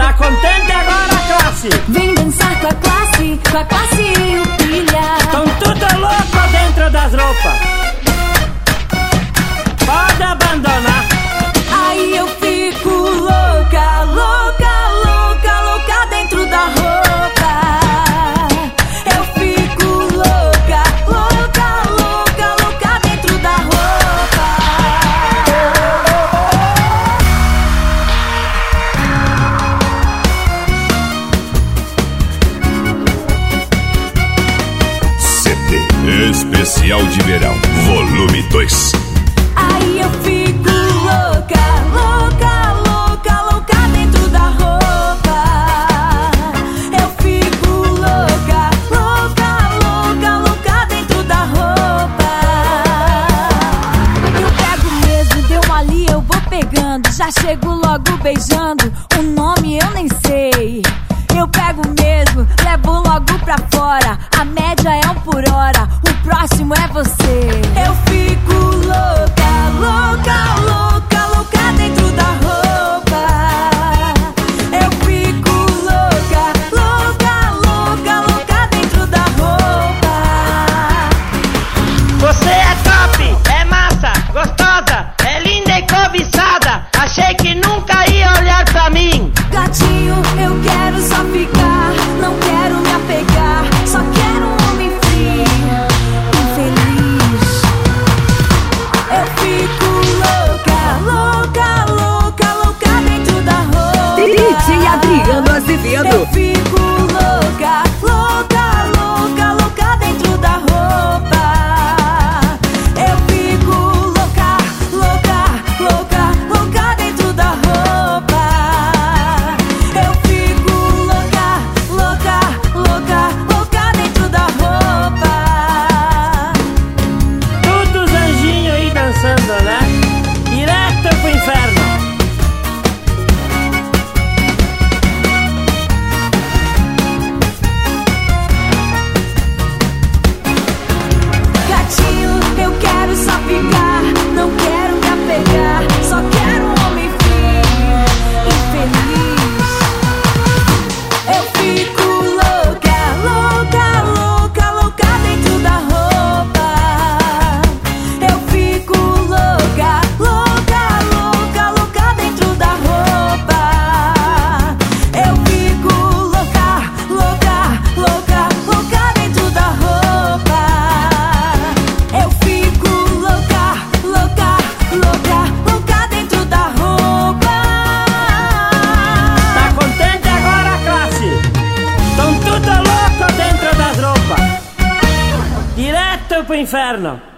Tá contente agora, classe? Vem dançar com a classe e o pilha. Tão tudo louco dentro das roupas. Pode abandonar. Aí eu fico louca, louca, louca, louca dentro da roupa. Eu fico louca, louca, louca, louca dentro da roupa. CD Especial de Verão, Volume 2. Aí eu fico louca, louca, louca, louca dentro da roupa. Eu fico louca, louca, louca, louca dentro da roupa. Eu pego mesmo, deu ali, eu vou pegando. Já chego logo beijando, o nome eu nem sei. Eu pego mesmo, levo logo pra fora. A média é 1 por hora, o próximo é você. Eu fico louca, louca, louca, louca dentro da roupa. Eu fico louca, louca, louca, louca dentro da roupa. Você é top, é massa, gostosa, é linda e cobiçada. Achei que nunca ia olhar pra mim. Gatinho, eu quero só ficar, não quero me apegar. Só quero um homem frio, infeliz. Eu fico louca, louca, louca, louca dentro da roupa. DJ Adriano Azevedo. Eu fico louca, louca, louca, louca dentro da roupa. Eu fico louca, louca, louca, louca dentro da roupa. Eu fico louca, louca, louca, louca dentro da roupa. Todos os anjinhos aí dançando, né? Direto pro inferno. Gatinho, eu quero só ficar, não quero me apegar. Só quero um homem frio, infeliz. Eu fico louca, louca, louca, louca dentro da roupa. Eu fico louca, louca, louca, louca dentro da roupa. Eu fico louca, louca, louca, louca dentro da roupa. Eu fico louca, louca, louca, louca dentro da roupa. Tá contente agora, classe? Tão tudo louco dentro das roupas. Direto pro inferno.